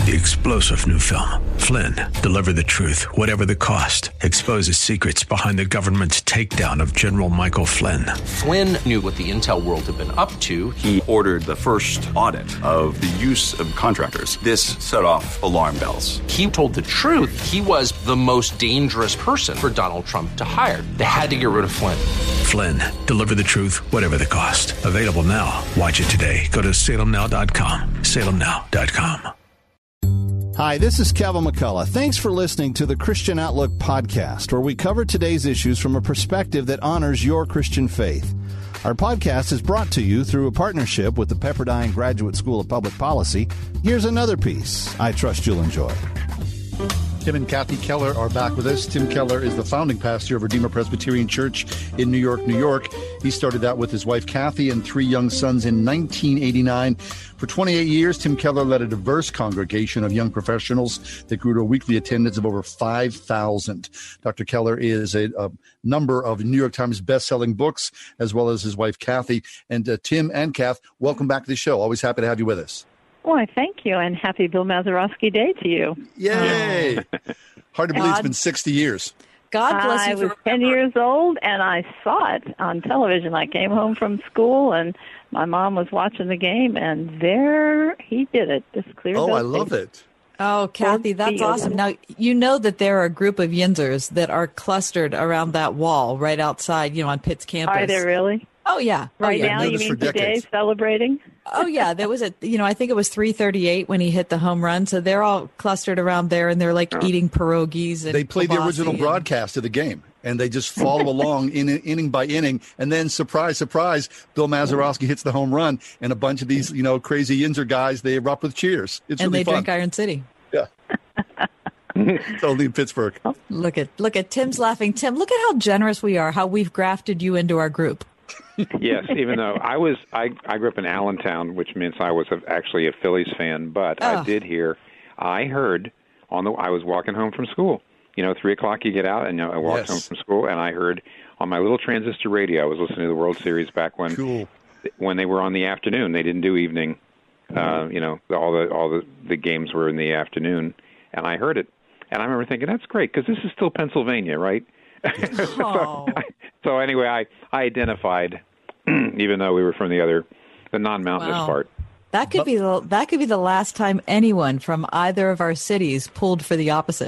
the explosive new film, Flynn, Deliver the Truth, Whatever the Cost, exposes secrets behind the government's takedown of General Michael Flynn. Flynn knew what the intel world had been up to. He ordered the first audit of the use of contractors. This set off alarm bells. He told the truth. He was the most dangerous person for Donald Trump to hire. They had to get rid of Flynn. Flynn, Deliver the Truth, Whatever the Cost. Available now. Watch it today. Go to salemnow.com. salemnow.com. Hi, this is Kevin McCullough. Thanks for listening to the Christian Outlook podcast, where we cover today's issues from a perspective that honors your Christian faith. Our podcast is brought to you through a partnership with the Pepperdine Graduate School of Public Policy. Here's another piece I trust you'll enjoy. Tim and Kathy Keller are back with us. Tim Keller is the founding pastor of Redeemer Presbyterian Church in New York, New York. He started that with his wife, Kathy, and 3 young sons in 1989. For 28 years, Tim Keller led a diverse congregation of young professionals that grew to a weekly attendance of over 5,000. Dr. Keller is a number of New York Times best-selling books, as well as his wife, Kathy. And Tim and Kath, welcome back to the show. Always happy to have you with us. Why, thank you, and happy Bill Mazeroski Day to you. Yay! Hard to believe it's been 60 years. God bless you. I was 10 years old, and I saw it on television. I came home from school, and my mom was watching the game, and there he did it. Just clear. Oh, I love it. Oh, Kathy, that's awesome. Now, you know that there are a group of Yinzers that are clustered around that wall right outside, on Pitt's campus. Are there really? Oh, yeah. Right now, you mean today, celebrating? Oh, yeah. There was I think it was 3:38 when he hit the home run. So they're all clustered around there, and they're eating pierogies. And they play the original broadcast of the game, and they just follow along inning by inning. And then, surprise, surprise, Bill Mazeroski hits the home run, and a bunch of these, crazy Yinzer guys, they erupt with cheers. It's and really they fun. drink Iron City. Yeah. It's only in Pittsburgh. Look at Tim's laughing. Tim, look at how generous we are, how we've grafted you into our group. Yes, even though I grew up in Allentown, which means I was actually a Phillies fan, but I heard I was walking home from school. 3:00 you get out, and I walked home from school, and I heard on my little transistor radio. I was listening to the World Series back when they were on the afternoon. They didn't do evening. All the games were in the afternoon, and I heard it, and I remember thinking that's great because this is still Pennsylvania, right? So anyway, I identified, even though we were from the non-mountainous part. That could be the last time anyone from either of our cities pulled for the opposite.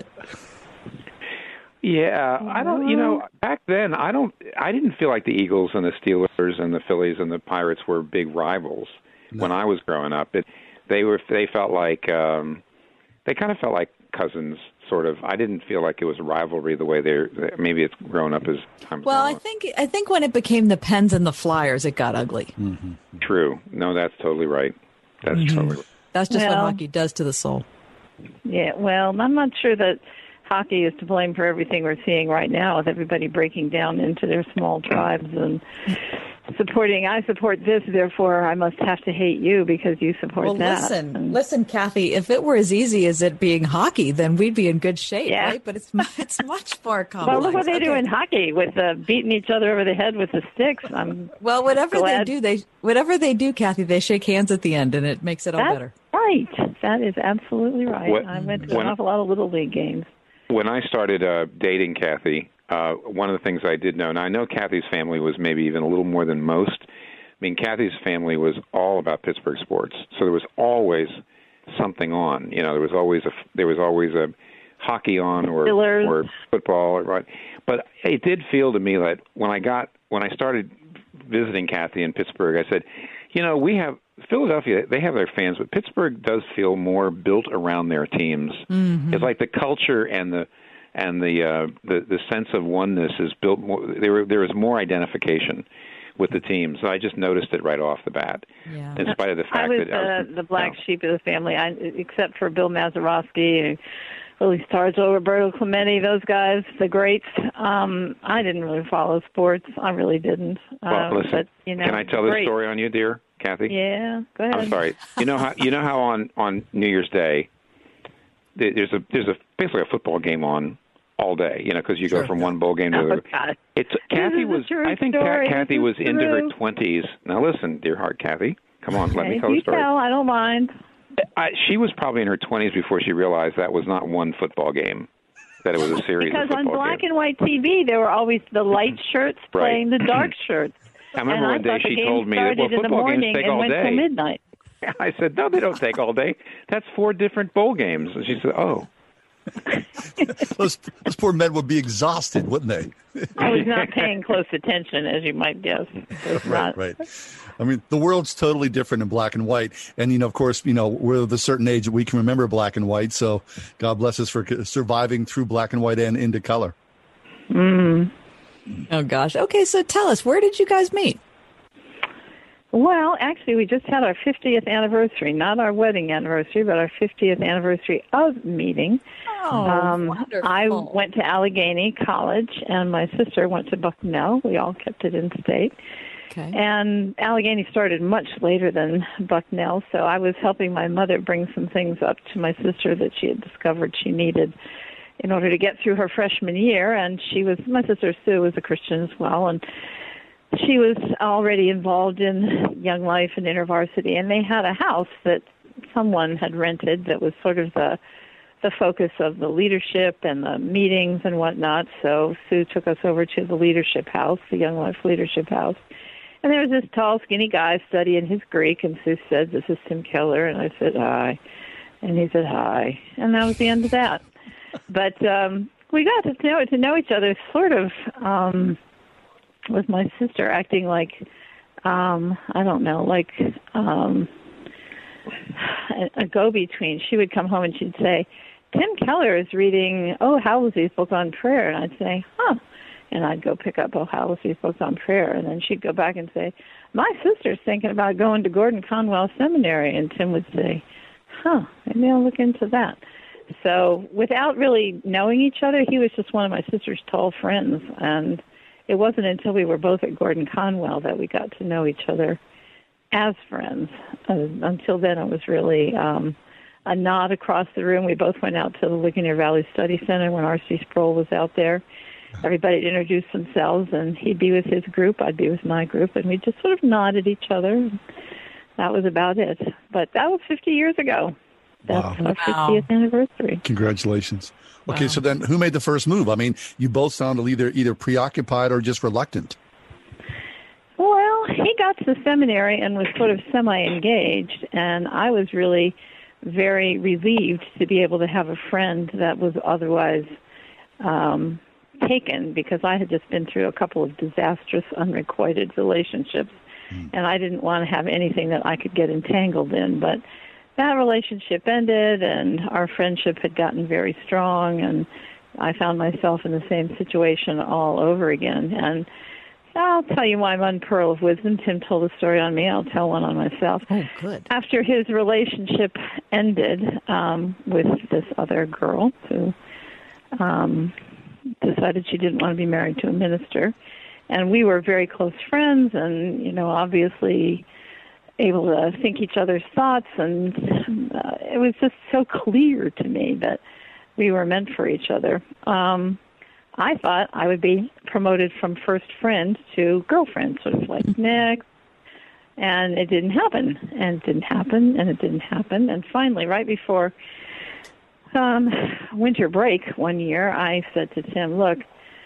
Yeah, I don't. Back then, I didn't feel like the Eagles and the Steelers and the Phillies and the Pirates were big rivals when I was growing up. They felt like they kind of felt like cousins. Sort of. I didn't feel like it was a rivalry the way maybe it's grown up as time. Well, I think when it became the Pens and the Flyers, it got ugly. Mm-hmm. True. No, that's totally right. That's totally right. That's just what hockey does to the soul. Yeah. Well, I'm not sure that hockey is to blame for everything we're seeing right now, with everybody breaking down into their small tribes and I support this, therefore I must have to hate you because you support that. Listen, Kathy, if it were as easy as it being hockey, then we'd be in good shape, right? But it's much more complex. Well, look what they do in hockey with beating each other over the head with the sticks. Whatever they do, Kathy, they shake hands at the end, and it makes it all better. Right. That is absolutely right. I went to an awful lot of Little League games. When I started dating Kathy, one of the things I did know, and I know Kathy's family was maybe even a little more than most. I mean, Kathy's family was all about Pittsburgh sports, so there was always something on. There was always a hockey on or football, right? But it did feel to me that when I started visiting Kathy in Pittsburgh, I said, we have Philadelphia. They have their fans, but Pittsburgh does feel more built around their teams. Mm-hmm. It's like the culture and the sense of oneness is built more. There is more identification with the team, so I just noticed it right off the bat. Yeah. In spite of the fact that I was the black sheep of the family, except for Bill Mazeroski, Willie Stargell, Roberto Clemente, those guys, the greats. I didn't really follow sports. I really didn't. Well, listen. But, can I tell this story on you, dear Kathy? Yeah, go ahead. I'm sorry. You know how on New Year's Day there's basically a football game on all day, because you go from one bowl game to the other. Kathy was, I think Kathy was into her 20s. Now listen, dear heart, Kathy, come on, let me tell the story. I don't mind. She was probably in her 20s before she realized that was not one football game, that it was a series because of football on black games. and white TV, there were always the light shirts playing the dark shirts. I remember one day she told me that, well, football games take all day. Till midnight. I said, no, they don't take all day. That's 4 different bowl games. And she said, oh. those poor men would be exhausted, wouldn't they? I was not paying close attention, as you might guess. Right. I mean, the world's totally different in black and white. And, of course, we're of a certain age that we can remember black and white. So God bless us for surviving through black and white and into color. Mm. Oh, gosh. Okay, so tell us, where did you guys meet? Well, actually, we just had our 50th anniversary, not our wedding anniversary, but our 50th anniversary of meeting. Oh, wonderful. I went to Allegheny College, and my sister went to Bucknell. We all kept it in state. Okay. And Allegheny started much later than Bucknell, so I was helping my mother bring some things up to my sister that she had discovered she needed in order to get through her freshman year. And my sister Sue was a Christian as well, and she was already involved in Young Life and InterVarsity, and they had a house that someone had rented that was sort of the focus of the leadership and the meetings and whatnot. So Sue took us over to the leadership house, the Young Life leadership house. And there was this tall, skinny guy studying his Greek, and Sue said, "This is Tim Keller." And I said, "Hi." And he said, "Hi." And that was the end of that. But we got to know each other sort of with my sister acting like, I don't know, like a go-between. She would come home and she'd say, "Tim Keller is reading Halsey's book on prayer." And I'd say, "Huh." And I'd go pick up Halsey's book on prayer. And then she'd go back and say, "My sister's thinking about going to Gordon Conwell Seminary." And Tim would say, "Huh, maybe I'll look into that." So without really knowing each other, he was just one of my sister's tall friends. And it wasn't until we were both at Gordon Conwell that we got to know each other as friends. Until then, it was really a nod across the room. We both went out to the Ligonier Valley Study Center when R.C. Sproul was out there. Everybody would introduce themselves, and he'd be with his group, I'd be with my group, and we just sort of nodded each other. That was about it. But that was 50 years ago. That's our 50th anniversary. Congratulations. Okay, so then who made the first move? I mean, you both sounded either preoccupied or just reluctant. Well, he got to the seminary and was sort of semi-engaged, and I was really very relieved to be able to have a friend that was otherwise taken, because I had just been through a couple of disastrous, unrequited relationships, and I didn't want to have anything that I could get entangled in. But that relationship ended, and our friendship had gotten very strong, and I found myself in the same situation all over again. And I'll tell you my one pearl of wisdom. Tim told a story on me. I'll tell one on myself. Oh, good. After his relationship ended with this other girl who decided she didn't want to be married to a minister, and we were very close friends, and obviously able to think each other's thoughts, and it was just so clear to me that we were meant for each other. I thought I would be promoted from first friend to girlfriend, sort of like next, and it didn't happen, and it didn't happen, and it didn't happen, and finally, right before winter break one year, I said to Tim, "Look,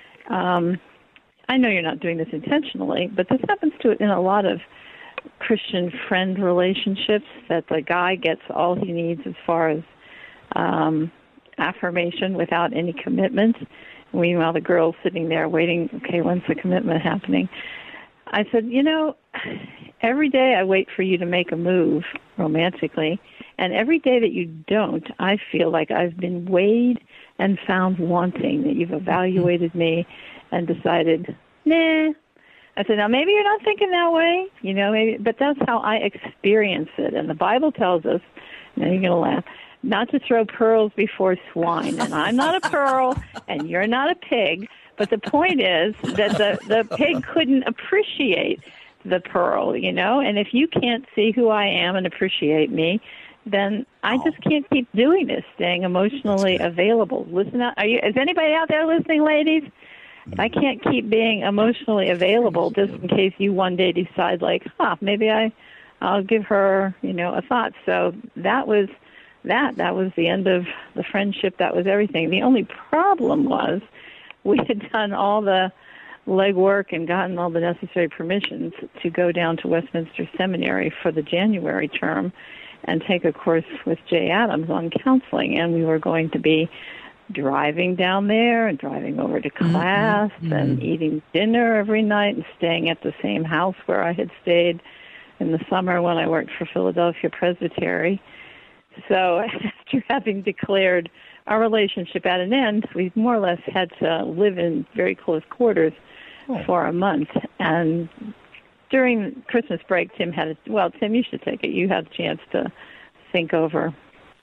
I know you're not doing this intentionally, but this happens in a lot of Christian friend relationships, that the guy gets all he needs as far as affirmation without any commitment. Meanwhile, the girl's sitting there waiting, okay, when's the commitment happening?" I said, every day I wait for you to make a move romantically, and every day that you don't, I feel like I've been weighed and found wanting, that you've evaluated me and decided, nah. I said, now maybe you're not thinking that way, maybe, but that's how I experience it. And the Bible tells us, now you're going to laugh, not to throw pearls before swine. And I'm not a pearl, and you're not a pig. But the point is that the pig couldn't appreciate the pearl, And if you can't see who I am and appreciate me, then I just can't keep doing this, staying emotionally available. Listen, is anybody out there listening, ladies? I can't keep being emotionally available just in case you one day decide, like, maybe I I'll give her, a thought. So that was the end of the friendship. That was everything. The only problem was we had done all the legwork and gotten all the necessary permissions to go down to Westminster Seminary for the January term and take a course with Jay Adams on counseling. And we were going to be driving down there and driving over to class and eating dinner every night and staying at the same house where I had stayed in the summer when I worked for Philadelphia Presbytery. So after having declared our relationship at an end, we more or less had to live in very close quarters for a month. And during Christmas break, Tim, you should take it. You had a chance to think over.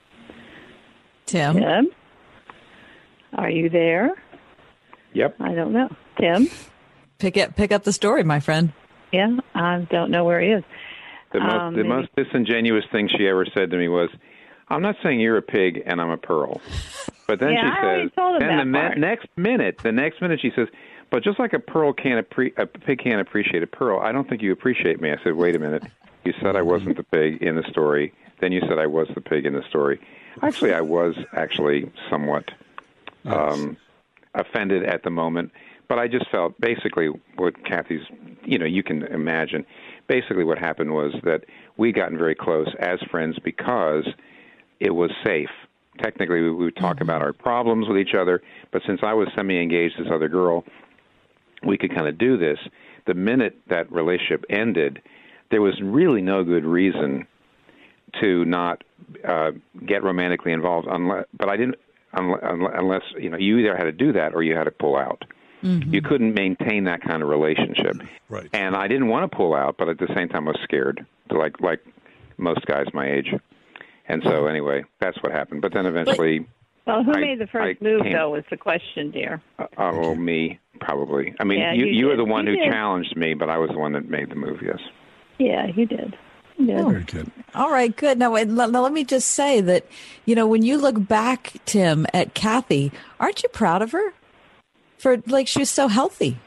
Tim? Are you there? Yep. I don't know. Tim? Pick up the story, my friend. Yeah, I don't know where he is. The most disingenuous thing she ever said to me was, "I'm not saying you're a pig and I'm a pearl." But then she says, and the next minute she says, "But just like a pig can't appreciate a pearl, I don't think you appreciate me." I said, "Wait a minute. You said I wasn't the pig in the story. Then you said I was the pig in the story." Actually, I was somewhat offended at the moment, but I just felt basically what Kathy's, you can imagine, basically what happened was that we gotten very close as friends because it was safe. Technically, we would talk about our problems with each other, but since I was semi-engaged to this other girl, we could kind of do this. The minute that relationship ended, there was really no good reason to not get romantically involved, unless you either had to do that or you had to pull out. You couldn't maintain that kind of relationship. Right. And I didn't want to pull out, but at the same time I was scared, like most guys my age. And so anyway, that's what happened. But then eventually... Well, who made the first move, though, was the question, dear. Me, probably. I mean, you were the one who challenged me, but I was the one that made the move, yes. Yeah, you did. Very good. All right, good. Now, let me just say that, when you look back, Tim, at Kathy, aren't you proud of her? She was so healthy.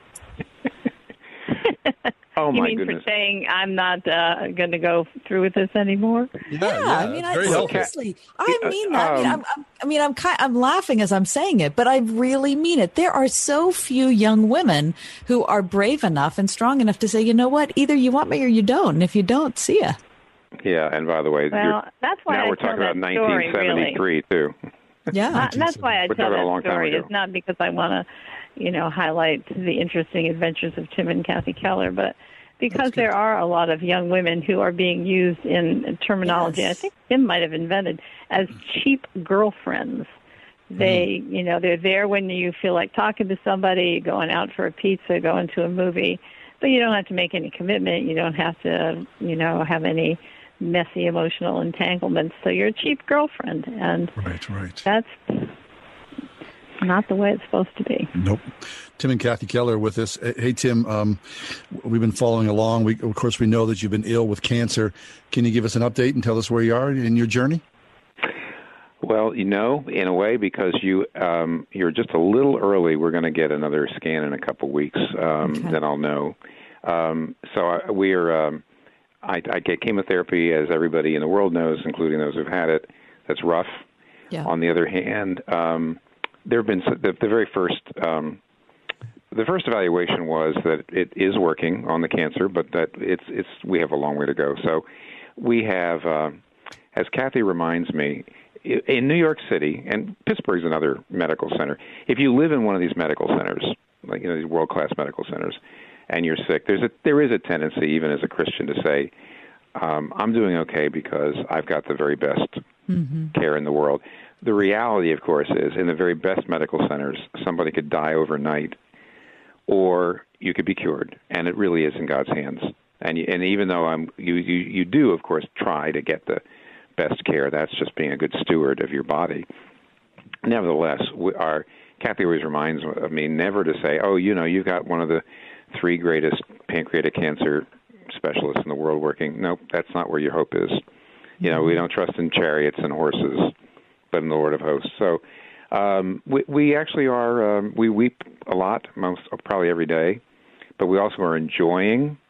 Oh, you my mean goodness. for saying I'm not going to go through with this anymore? Yeah, seriously, I mean that. I'm laughing as I'm saying it, but I really mean it. There are so few young women who are brave enough and strong enough to say, you know what, either you want me or you don't, and if you don't, see ya. Yeah, and by the way, that's why now I we're talking about that story, 1973 too. Yeah, that's why I tell that story. It's not because I want to, highlight the interesting adventures of Tim and Kathy Keller, but because there are a lot of young women who are being used in terminology I think Tim might have invented as cheap girlfriends. They, they're there when you feel like talking to somebody, going out for a pizza, going to a movie, but you don't have to make any commitment. You don't have to, have any messy emotional entanglements. So you're a cheap girlfriend, and right. That's not the way it's supposed to be. Nope. Tim and Kathy Keller with us. Hey, Tim, we've been following along. Of course, we know that you've been ill with cancer. Can you give us an update and tell us where you are in your journey? Well, in a way, because you're just a little early. We're going to get another scan in a couple weeks. Then I'll know. I get chemotherapy, as everybody in the world knows, including those who've had it. That's rough. Yeah. On the other hand, there have been the very first. The first evaluation was that it is working on the cancer, but that we have a long way to go. So we have, as Kathy reminds me, in New York City, and Pittsburgh's another medical center. If you live in one of these medical centers, like these world-class medical centers, and you're sick, there is a tendency, even as a Christian, to say, I'm doing okay because I've got the very best care in the world. The reality, of course, is in the very best medical centers, somebody could die overnight, or you could be cured, and it really is in God's hands. And even though you do, of course, try to get the best care, that's just being a good steward of your body. Nevertheless, Kathy always reminds me never to say, you've got one of the 3 greatest pancreatic cancer specialists in the world working. Nope, that's not where your hope is. We don't trust in chariots and horses, but in the Lord of hosts. So we actually are, we weep a lot, probably every day, but we also are enjoying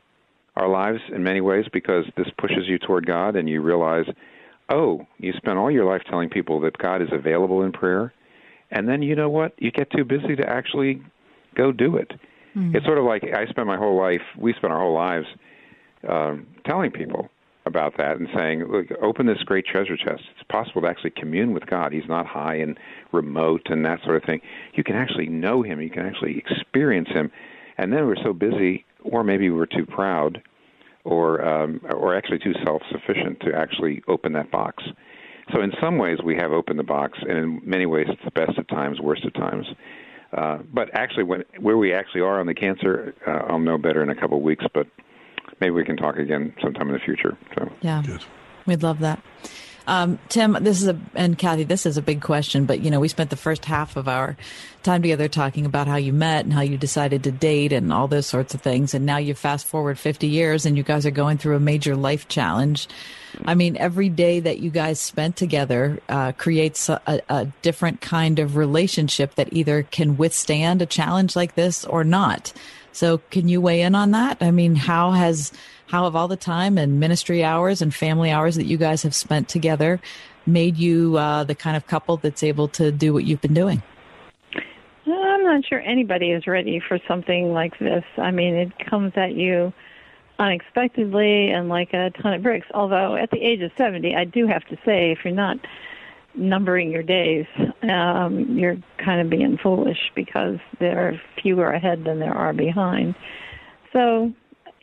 our lives in many ways because this pushes you toward God and you realize, oh, you spent all your life telling people that God is available in prayer, and then you know what? You get too busy to actually go do it. Mm-hmm. It's sort of like we spent our whole lives telling people about that and saying, look, open this great treasure chest. It's possible to actually commune with God. He's not high and remote and that sort of thing. You can actually know him. You can actually experience him. And then we're so busy, or maybe we're too proud, or actually too self-sufficient to actually open that box. So in some ways we have opened the box, and in many ways it's the best at times, worst at times. But actually, where we actually are on the cancer, I'll know better in a couple of weeks, but maybe we can talk again sometime in the future. So. Yeah, good. We'd love that. Tim, and Kathy, this is a big question, but, we spent the first half of our time together talking about how you met and how you decided to date and all those sorts of things. And now you fast forward 50 years and you guys are going through a major life challenge. I mean, every day that you guys spent together creates a different kind of relationship that either can withstand a challenge like this or not. So can you weigh in on that? I mean, how have all the time and ministry hours and family hours that you guys have spent together made you the kind of couple that's able to do what you've been doing? I'm not sure anybody is ready for something like this. I mean, it comes at you unexpectedly and like a ton of bricks. Although at the age of 70, I do have to say, if you're not numbering your days, you're kind of being foolish because there are fewer ahead than there are behind. So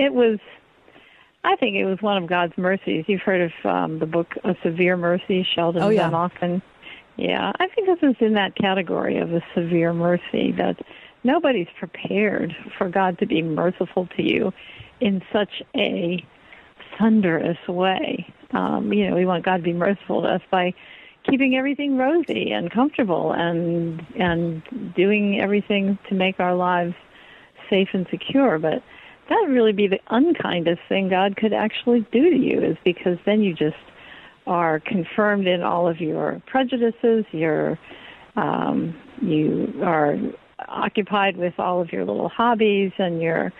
I think it was one of God's mercies. You've heard of the book A Severe Mercy, Sheldon Van Auken. Yeah, I think this is in that category of a severe mercy, that nobody's prepared for God to be merciful to you in such a thunderous way. We want God to be merciful to us by keeping everything rosy and comfortable and doing everything to make our lives safe and secure. But that would really be the unkindest thing God could actually do to you, is because then you just are confirmed in all of your prejudices. You are occupied with all of your little hobbies and your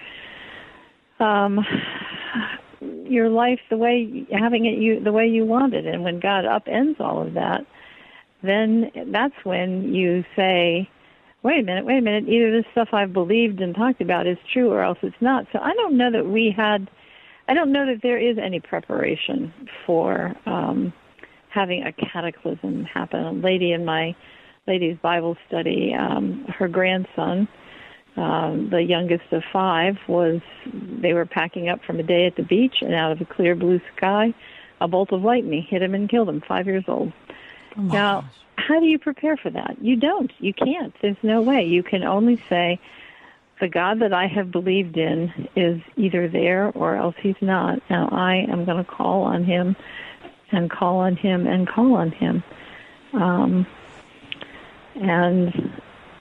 life the way you want it. And when God upends all of that, then that's when you say, wait a minute, either this stuff I've believed and talked about is true or else it's not. So I don't know that there is any preparation for having a cataclysm happen. A lady in my ladies' Bible study, her grandson, the youngest of 5, they were packing up from a day at the beach, and out of a clear blue sky, a bolt of lightning hit him and killed him, 5 years old. Oh, now, gosh. How do you prepare for that? You don't. You can't. There's no way. You can only say, the God that I have believed in is either there or else he's not. Now, I am going to call on him and call on him and call on him. And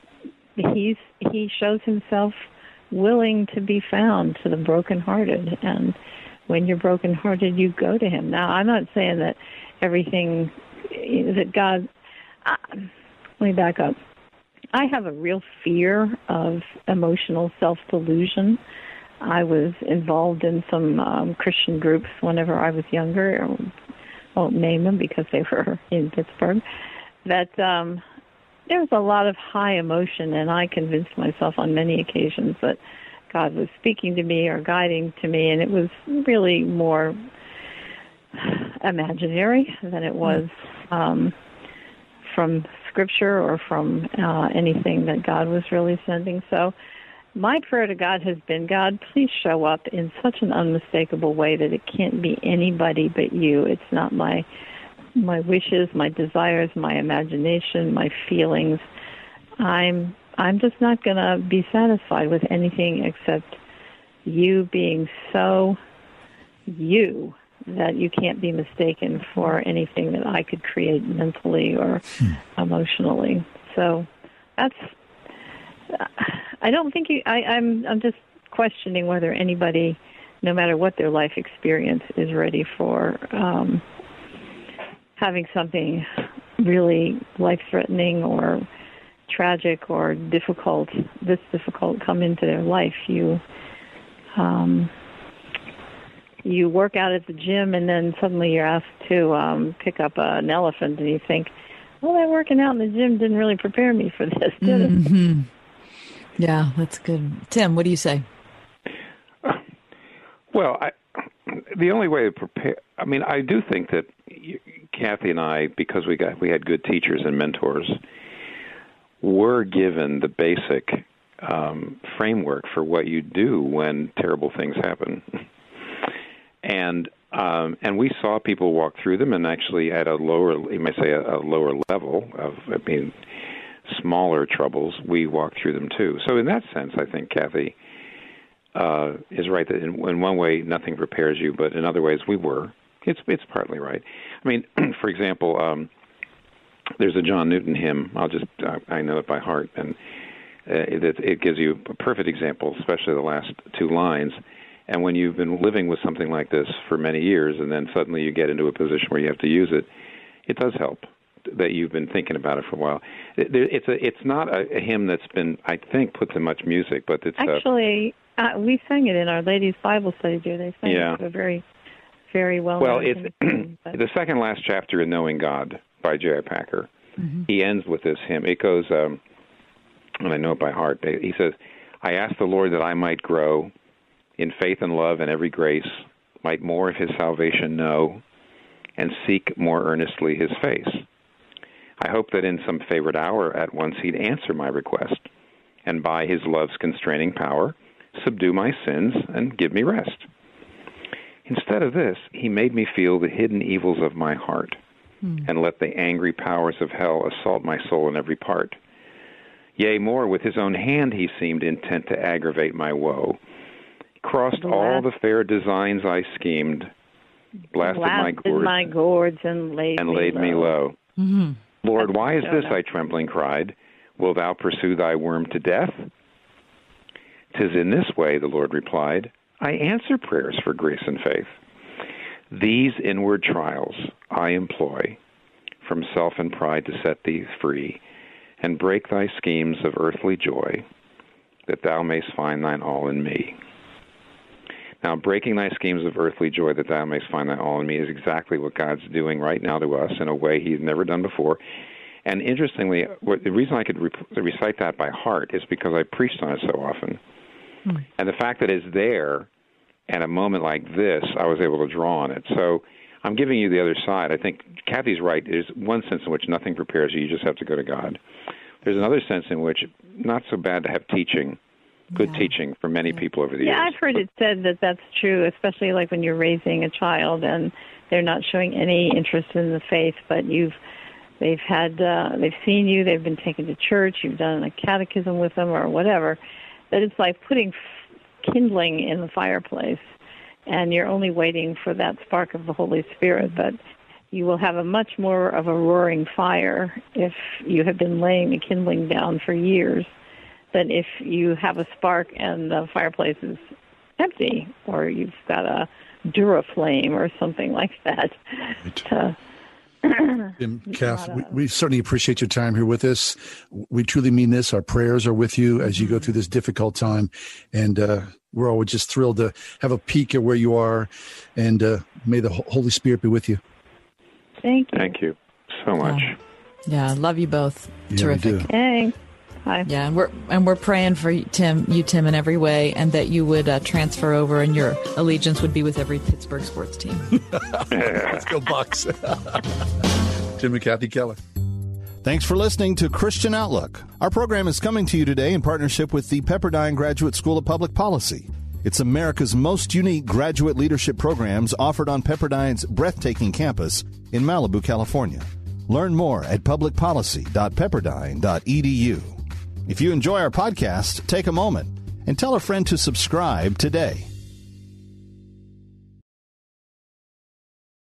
he shows himself willing to be found to the brokenhearted. And when you're brokenhearted, you go to him. Now, I'm not saying that everything that God... let me back up. I have a real fear of emotional self-delusion. I was involved in some Christian groups whenever I was younger. I won't name them because they were in Pittsburgh. That there was a lot of high emotion, and I convinced myself on many occasions that God was speaking to me or guiding to me, and it was really more imaginary than it was from Scripture or from anything that God was really sending. So my prayer to God has been, God, please show up in such an unmistakable way that it can't be anybody but you. It's not my wishes, my desires, my imagination, my feelings. I'm just not going to be satisfied with anything except you being so you that you can't be mistaken for anything that I could create mentally or emotionally. So I don't think I'm just questioning whether anybody, no matter what their life experience, is ready for having something really life-threatening or tragic or difficult come into their life. you work out at the gym and then suddenly you're asked to pick up an elephant, and you think, well, that working out in the gym didn't really prepare me for this, did it? Mm-hmm. Yeah, that's good. Tim, what do you say? Well, the only way to prepare, I do think that Kathy and I, because we had good teachers and mentors, were given the basic framework for what you do when terrible things happen. And we saw people walk through them, and actually at a lower, you might say a lower level of, smaller troubles, we walk through them too. So in that sense, I think Kathy is right that in one way nothing prepares you, but in other ways we were. It's partly right. For example, there's a John Newton hymn. I know it by heart, and it gives you a perfect example, especially the last two lines. And when you've been living with something like this for many years, and then suddenly you get into a position where you have to use it, it does help that you've been thinking about it for a while. It's not a hymn that's been, I think, put to much music, but it's actually we sang it in our ladies' Bible study. They sang it a very, very well. Well, it's the second last chapter in Knowing God by J.I. Packer. Mm-hmm. He ends with this hymn. It goes, and I know it by heart. He says, "I ask the Lord that I might grow in faith and love and every grace, might more of his salvation know, and seek more earnestly his face. I hope that in some favorite hour at once he'd answer my request, and by his love's constraining power, subdue my sins and give me rest. Instead of this, he made me feel the hidden evils of my heart, and let the angry powers of hell assault my soul in every part. Yea, more, with his own hand he seemed intent to aggravate my woe. Crossed all the fair designs I schemed, blasted my gourds and laid me low. Mm-hmm. Lord, why is this, I trembling cried? Wilt thou pursue thy worm to death? 'Tis in this way, the Lord replied, I answer prayers for grace and faith. These inward trials I employ from self and pride to set thee free, and break thy schemes of earthly joy, that thou mayst find thine all in me. Now, breaking thy schemes of earthly joy that thou mayst find thine all in me is exactly what God's doing right now to us in a way he's never done before. And interestingly, the reason I could recite that by heart is because I preached on it so often. And the fact that it's there at a moment like this, I was able to draw on it. So I'm giving you the other side. I think Kathy's right. There's one sense in which nothing prepares you. You just have to go to God. There's another sense in which not so bad to have teaching. Good teaching for many people over the years. Yeah, I've heard it said that that's true, especially like when you're raising a child and they're not showing any interest in the faith, but they've seen you, they've been taken to church, you've done a catechism with them or whatever, that it's like putting kindling in the fireplace, and you're only waiting for that spark of the Holy Spirit, but you will have a much more of a roaring fire if you have been laying the kindling down for years than if you have a spark and the fireplace is empty, or you've got a Duraflame or something like that. Kath, we certainly appreciate your time here with us. We truly mean this. Our prayers are with you as you go through this difficult time, and we're always just thrilled to have a peek at where you are, and may the Holy Spirit be with you. Thank you. Thank you so much. Yeah, love you both. Yeah, terrific. Thanks. Hi. Yeah, and we're praying for you, Tim, in every way, and that you would transfer over, and your allegiance would be with every Pittsburgh sports team. Let's go Bucks. Tim and Kathy Keller. Thanks for listening to Christian Outlook. Our program is coming to you today in partnership with the Pepperdine Graduate School of Public Policy. It's America's most unique graduate leadership programs offered on Pepperdine's breathtaking campus in Malibu, California. Learn more at publicpolicy.pepperdine.edu. If you enjoy our podcast, take a moment and tell a friend to subscribe today.